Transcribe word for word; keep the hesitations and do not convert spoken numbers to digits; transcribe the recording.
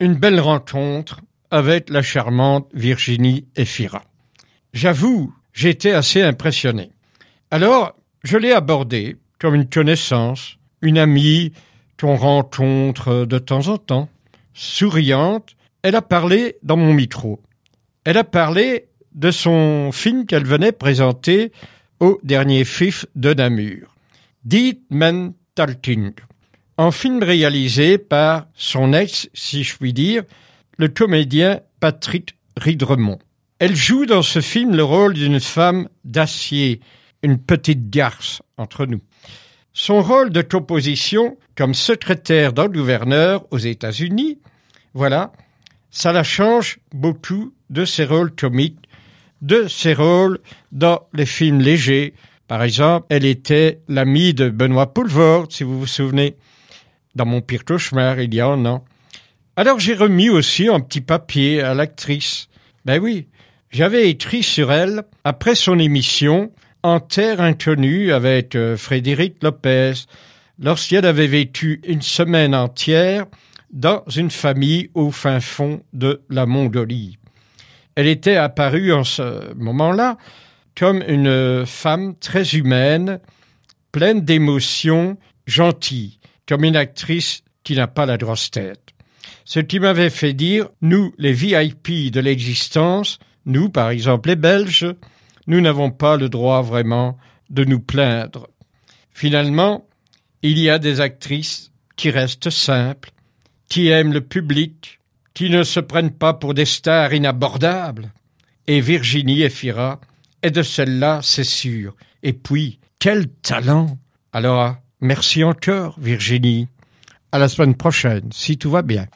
une belle rencontre avec la charmante Virginie Efira. J'avoue, j'étais assez impressionné. Alors, je l'ai abordée comme une connaissance, une amie qu'on rencontre de temps en temps. Souriante, elle a parlé dans mon micro. Elle a parlé de son film qu'elle venait présenter au dernier F I F de Namur, Dead Man Talking, un film réalisé par son ex, si je puis dire, le comédien Patrick Ridremont. Elle joue dans ce film le rôle d'une femme d'acier, une petite garce entre nous. Son rôle de composition comme secrétaire d'un gouverneur aux États-Unis, voilà, ça la change beaucoup de ses rôles comiques, de ses rôles dans les films légers. Par exemple, elle était l'amie de Benoît Poelvoorde, si vous vous souvenez, dans Mon pire cauchemar, il y a un an. Alors j'ai remis aussi un petit papier à l'actrice. Ben oui, j'avais écrit sur elle, après son émission, En terre inconnue avec euh, Frédéric Lopez, lorsqu'elle avait vécu une semaine entière dans une famille au fin fond de la Mongolie. Elle était apparue en ce moment-là comme une femme très humaine, pleine d'émotions, gentille, comme une actrice qui n'a pas la grosse tête. Ce qui m'avait fait dire, nous, les V I P de l'existence, nous, par exemple les Belges, nous n'avons pas le droit vraiment de nous plaindre. Finalement, il y a des actrices qui restent simples, qui aiment le public, qui ne se prennent pas pour des stars inabordables. Et Virginie Efira est de celle-là, c'est sûr. Et puis, quel talent! Alors, merci encore, Virginie. À la semaine prochaine, si tout va bien.